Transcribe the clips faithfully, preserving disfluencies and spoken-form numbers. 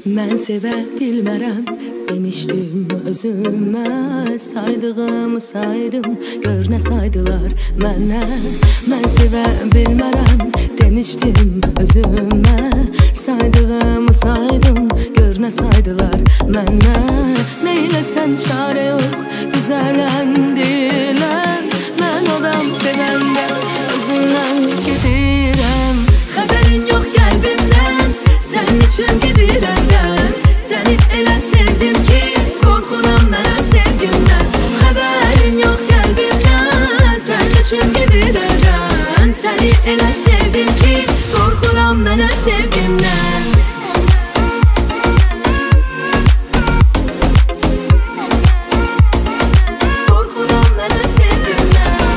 Mən sevə bilmərəm demişdim özümə. Saydığımı saydım, gör nə saydılar mənə. Mən sevə bilmərəm demişdim özümə. Saydığımı saydım, gör nə saydılar mənə. Neyləsəm çare yox, düzələn deyiləm. Mən adam sevəndə özümdən gedirəm. Xəbərin yox qəlbimdən, sənin üçün gedirəm. Səni elə sevdim ki, qorxuram mənə sevgimdən. Xəbərin yox qəlbimdən, sənin üçün gedirəm. Səni elə sevdim ki, qorxuram mənə sevgimdən. Qorxuram mənə sevgimdən.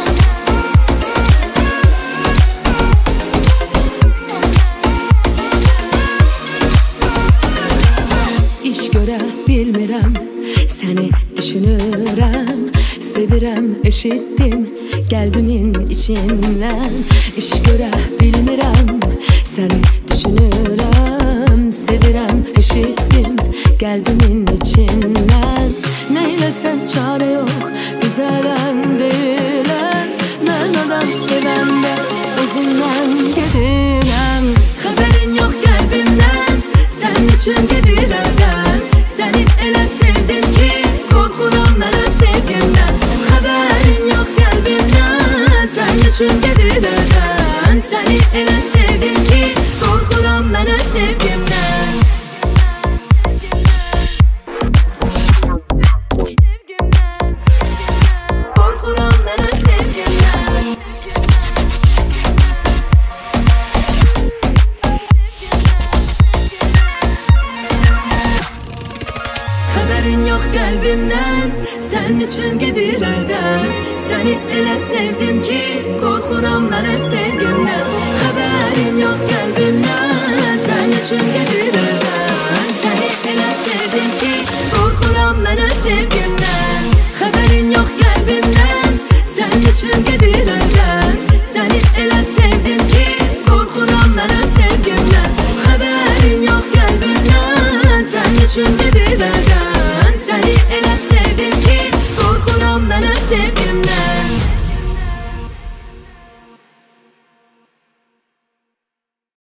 İş görə bilmirəm, səni düşünürəm. Sevirəm, eşitdim qəlbimin içindən. İş görə bilmirəm, səni düşünürəm. Sevirəm, eşitdim qəlbimin içindən. Neyləsən çare yox, güzələn deyiləm. Mən adam sevəndə özümdən gedirəm. Xəbərin yox qəlbimdən, sənin üçün gedirəm. Səni elə sevdim ki, qorxuram mənə sevgimdən. Xəbərin yox qəlbimdən, sənin üçün gedirəm. Səni elə sevdim ki, qorxuram mənə sevgimdən. Qorxuram mənə sevgimdən. Xəbərin yox qəlbimdən, sənin üçün gedirəm. Səni elə sevdim ki, qorxuram mənə sevgimdən. Xəbərin yox qəlbimdən, sənin üçün gedirəm. Səni elə sevdim ki, qorxuram mənə sevgimdən. Xəbərin yox qəlbimdən, sənin üçün gedirəm. Səni elə sevdim ki, qorxuram mənə sevgimdən. Xəbərin yox qəlbimdən, sənin üçün gedirəm.